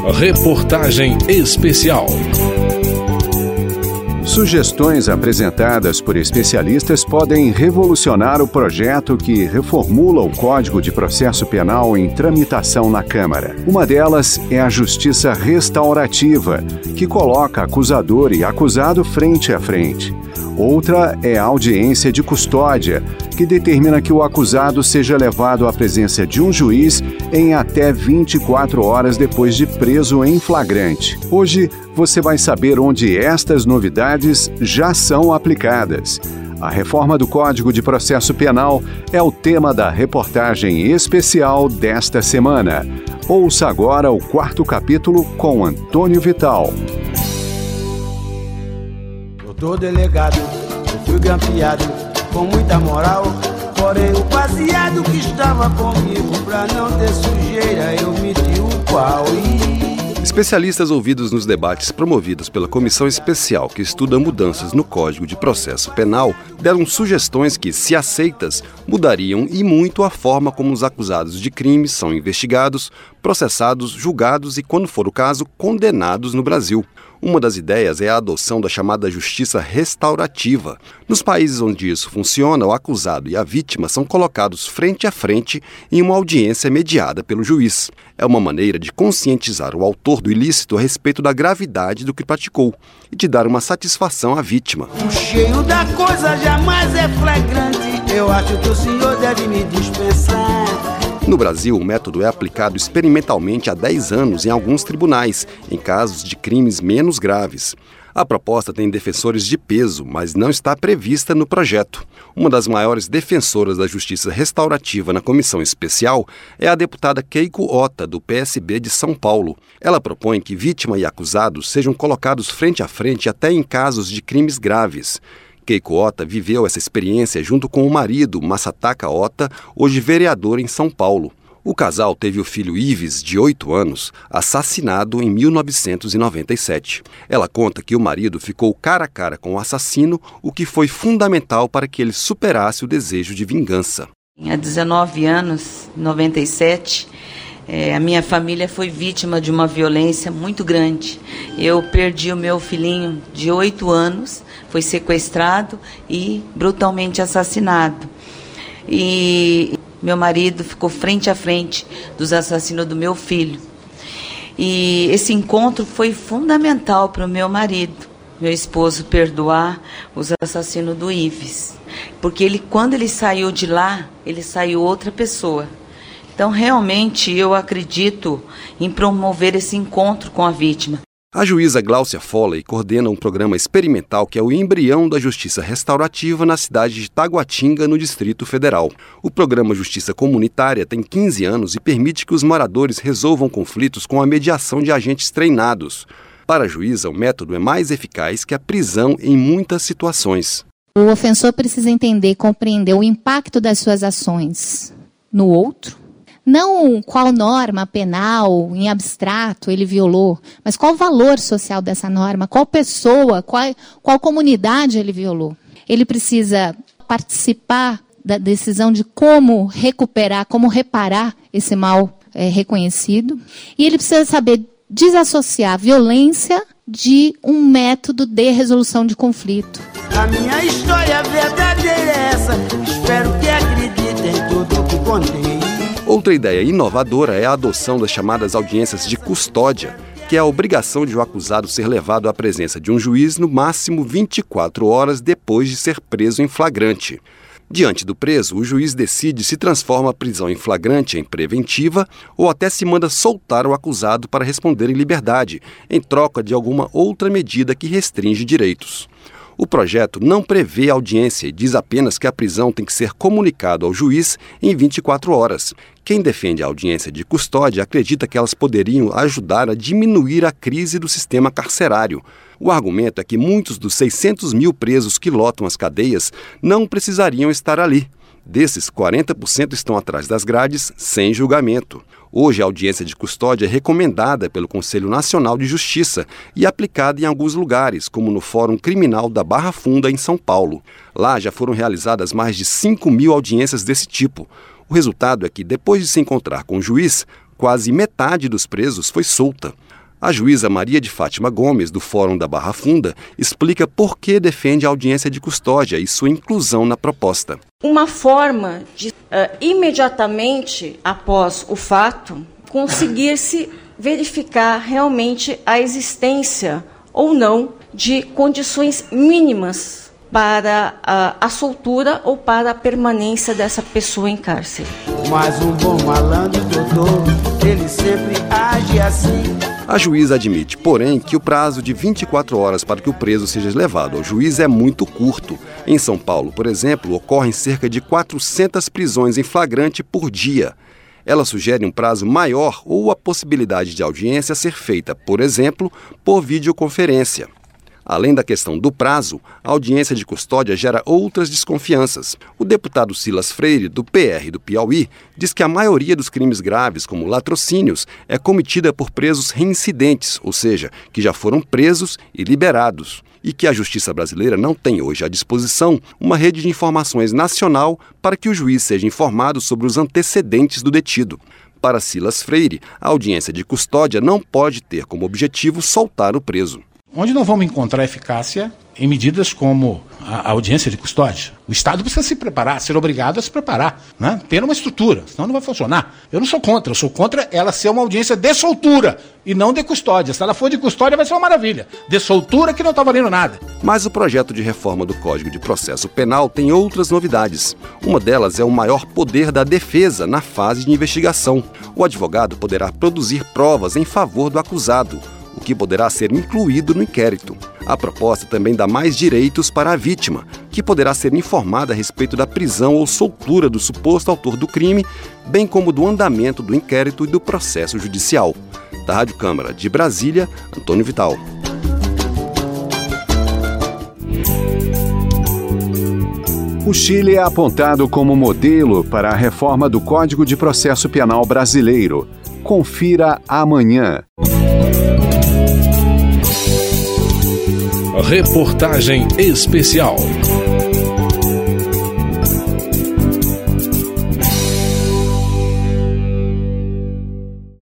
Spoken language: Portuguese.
Reportagem especial. Sugestões apresentadas por especialistas podem revolucionar o projeto que reformula o Código de Processo Penal em tramitação na Câmara. Uma delas é a justiça restaurativa, que coloca acusador e acusado frente a frente. Outra é a audiência de custódia, que determina que o acusado seja levado à presença de um juiz em até 24 horas depois de preso em flagrante. Hoje, você vai saber onde estas novidades já são aplicadas. A reforma do Código de Processo Penal é o tema da reportagem especial desta semana. Ouça agora o 4º capítulo com Antônio Vital. Doutor delegado, eu fui grampeado com muita moral, porém o baseado que estava comigo, pra não ter sujeira, eu meti o pau Especialistas ouvidos nos debates promovidos pela Comissão Especial que estuda mudanças no Código de Processo Penal deram sugestões que, se aceitas, mudariam e muito a forma como os acusados de crimes são investigados, processados, julgados e, quando for o caso, condenados no Brasil. Uma das ideias é a adoção da chamada justiça restaurativa. Nos países onde isso funciona, o acusado e a vítima são colocados frente a frente em uma audiência mediada pelo juiz. É uma maneira de conscientizar o autor do ilícito a respeito da gravidade do que praticou e de dar uma satisfação à vítima. O cheiro da coisa jamais é flagrante, eu acho que o senhor deve me dispensar. No Brasil, o método é aplicado experimentalmente há 10 anos em alguns tribunais, em casos de crimes menos graves. A proposta tem defensores de peso, mas não está prevista no projeto. Uma das maiores defensoras da justiça restaurativa na comissão especial é a deputada Keiko Ota, do PSB de São Paulo. Ela propõe que vítima e acusado sejam colocados frente a frente até em casos de crimes graves. Keiko Ota viveu essa experiência junto com o marido, Massataka Ota, hoje vereador em São Paulo. O casal teve o filho Ives, de 8 anos, assassinado em 1997. Ela conta que o marido ficou cara a cara com o assassino, o que foi fundamental para que ele superasse o desejo de vingança. Há 19 anos, 97, a minha família foi vítima de uma violência muito grande. Eu perdi o meu filhinho de 8 anos, foi sequestrado e brutalmente assassinado. E meu marido ficou frente a frente dos assassinos do meu filho. E esse encontro foi fundamental para o meu marido, meu esposo, perdoar os assassinos do Ives. Porque quando ele saiu de lá, ele saiu outra pessoa. Então, realmente, eu acredito em promover esse encontro com a vítima. A juíza Gláucia Foley coordena um programa experimental que é o embrião da justiça restaurativa na cidade de Taguatinga, no Distrito Federal. O programa Justiça Comunitária tem 15 anos e permite que os moradores resolvam conflitos com a mediação de agentes treinados. Para a juíza, o método é mais eficaz que a prisão em muitas situações. O ofensor precisa entender e compreender o impacto das suas ações no outro. Não qual norma penal, em abstrato, ele violou, mas qual o valor social dessa norma, qual pessoa, qual comunidade ele violou. Ele precisa participar da decisão de como recuperar, como reparar esse mal reconhecido. E ele precisa saber desassociar a violência de um método de resolução de conflito. A minha história verdadeira é essa, espero que acreditem em tudo que contei. Outra ideia inovadora é a adoção das chamadas audiências de custódia, que é a obrigação de o acusado ser levado à presença de um juiz no máximo 24 horas depois de ser preso em flagrante. Diante do preso, o juiz decide se transforma a prisão em flagrante em preventiva ou até se manda soltar o acusado para responder em liberdade, em troca de alguma outra medida que restringe direitos. O projeto não prevê audiência e diz apenas que a prisão tem que ser comunicada ao juiz em 24 horas. Quem defende a audiência de custódia acredita que elas poderiam ajudar a diminuir a crise do sistema carcerário. O argumento é que muitos dos 600 mil presos que lotam as cadeias não precisariam estar ali. Desses, 40% estão atrás das grades, sem julgamento. Hoje, a audiência de custódia é recomendada pelo Conselho Nacional de Justiça e aplicada em alguns lugares, como no Fórum Criminal da Barra Funda, em São Paulo. Lá já foram realizadas mais de 5 mil audiências desse tipo. O resultado é que, depois de se encontrar com o juiz, quase metade dos presos foi solta. A juíza Maria de Fátima Gomes, do Fórum da Barra Funda, explica por que defende a audiência de custódia e sua inclusão na proposta. Uma forma de, imediatamente após o fato, conseguir-se verificar realmente a existência ou não de condições mínimas para a soltura ou para a permanência dessa pessoa em cárcere. Mas um bom malandro, doutor, ele sempre age assim. A juíza admite, porém, que o prazo de 24 horas para que o preso seja levado ao juiz é muito curto. Em São Paulo, por exemplo, ocorrem cerca de 400 prisões em flagrante por dia. Ela sugere um prazo maior ou a possibilidade de audiência ser feita, por exemplo, por videoconferência. Além da questão do prazo, a audiência de custódia gera outras desconfianças. O deputado Silas Freire, do PR do Piauí, diz que a maioria dos crimes graves, como latrocínios, é cometida por presos reincidentes, ou seja, que já foram presos e liberados, e que a justiça brasileira não tem hoje à disposição uma rede de informações nacional para que o juiz seja informado sobre os antecedentes do detido. Para Silas Freire, a audiência de custódia não pode ter como objetivo soltar o preso. Onde não vamos encontrar eficácia em medidas como a audiência de custódia? O Estado precisa se preparar, ser obrigado a se preparar, né? Ter uma estrutura, senão não vai funcionar. Eu não sou contra, eu sou contra ela ser uma audiência de soltura e não de custódia. Se ela for de custódia vai ser uma maravilha, de soltura que não está valendo nada. Mas o projeto de reforma do Código de Processo Penal tem outras novidades. Uma delas é o maior poder da defesa na fase de investigação. O advogado poderá produzir provas em favor do acusado, o que poderá ser incluído no inquérito. A proposta também dá mais direitos para a vítima, que poderá ser informada a respeito da prisão ou soltura do suposto autor do crime, bem como do andamento do inquérito e do processo judicial. Da Rádio Câmara de Brasília, Antônio Vital. O Chile é apontado como modelo para a reforma do Código de Processo Penal brasileiro. Confira amanhã. Reportagem especial.